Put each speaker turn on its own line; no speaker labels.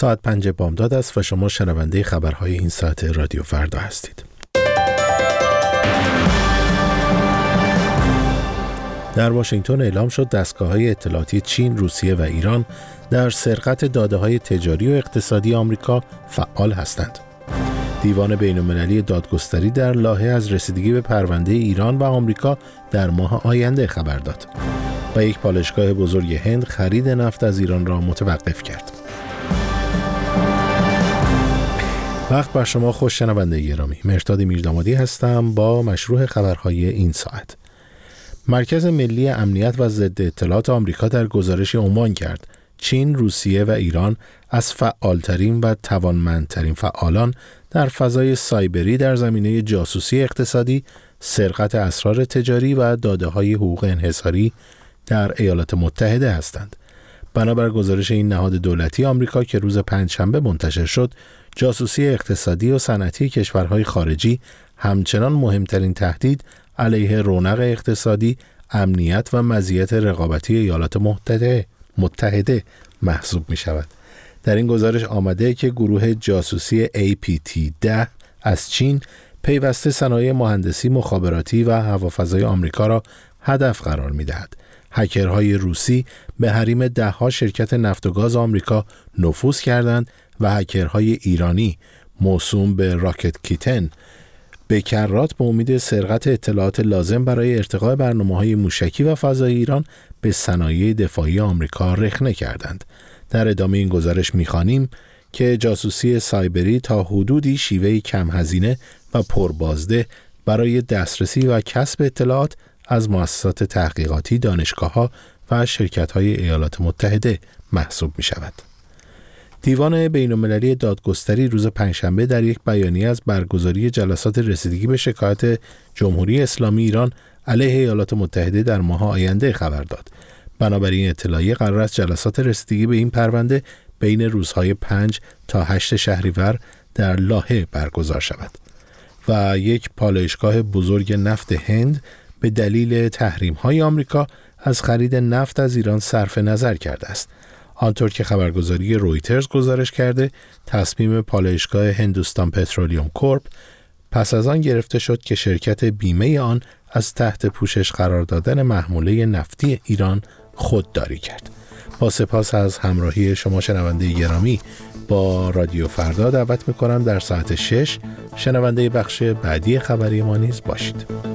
ساعت 5 بامداد است و شما شنونده خبرهای این ساعت رادیو فردا هستید. در واشنگتن اعلام شد دستگاه‌های اطلاعاتی چین، روسیه و ایران در سرقت داده‌های تجاری و اقتصادی آمریکا فعال هستند. دیوان بین‌المللی دادگستری در لاهه از رسیدگی به پرونده ایران و آمریکا در ماه آینده خبر داد و یک پالایشگاه بزرگ هند خرید نفت از ایران را متوقف کرد. وقت بر شما خوش شنونده گرامی. مهرداد میردامادی هستم با مشروع خبرهای این ساعت. مرکز ملی امنیت و ضد اطلاعات آمریکا در گزارشی عنوان کرد چین، روسیه و ایران از فعالترین و توانمندترین فعالان در فضای سایبری در زمینه جاسوسی اقتصادی، سرقت اسرار تجاری و داده‌های حقوق انحصاری در ایالات متحده هستند. بنابر گزارش این نهاد دولتی آمریکا که روز پنجشنبه منتشر شد، جاسوسی اقتصادی و صنعتی کشورهای خارجی همچنان مهمترین تهدید علیه رونق اقتصادی، امنیت و مزیت رقابتی ایالات متحده محسوب می شود. در این گزارش آمده که گروه جاسوسی APT10 از چین پیوسته صنایع مهندسی، مخابراتی و هوافضای آمریکا را هدف قرار می دهد. هکرهای روسی به حریم ده‌ها شرکت نفت و گاز آمریکا نفوذ کردند و هکرهای ایرانی موسوم به راکت کیتن به کرات به امید سرقت اطلاعات لازم برای ارتقاء برنامه‌های موشکی و فضایی ایران به صنایع دفاعی آمریکا رخنه کردند. در ادامه این گزارش می‌خوانیم که جاسوسی سایبری تا حدودی شیوهی کم هزینه و پربازده برای دسترسی و کسب اطلاعات از مؤسسات تحقیقاتی، دانشگاه‌ها و شرکت‌های ایالات متحده محسوب می‌شود. دیوان بین‌المللی دادگستری روز پنجشنبه در یک بیانیه از برگزاری جلسات رسیدگی به شکایت جمهوری اسلامی ایران علیه ایالات متحده در ماه آینده خبر داد. بنابراین اطلاعیه قرار است جلسات رسیدگی به این پرونده بین روزهای 5 تا 8 شهریور در لاهه برگزار شود و یک پالایشگاه بزرگ نفت هند به دلیل تحریم‌های آمریکا از خرید نفت از ایران صرف نظر کرده است. آنطور که خبرگزاری رویترز گزارش کرده، تصمیم پالایشگاه هندوستان پترولیوم کورپ پس از آن گرفته شد که شرکت بیمه آن از تحت پوشش قرار دادن محموله نفتی ایران خودداری کرد. با سپاس از همراهی شما شنونده گرامی با رادیو فردا دعوت می‌کنم در ساعت 6 شنونده بخش بعدی خبری ما نیز باشید.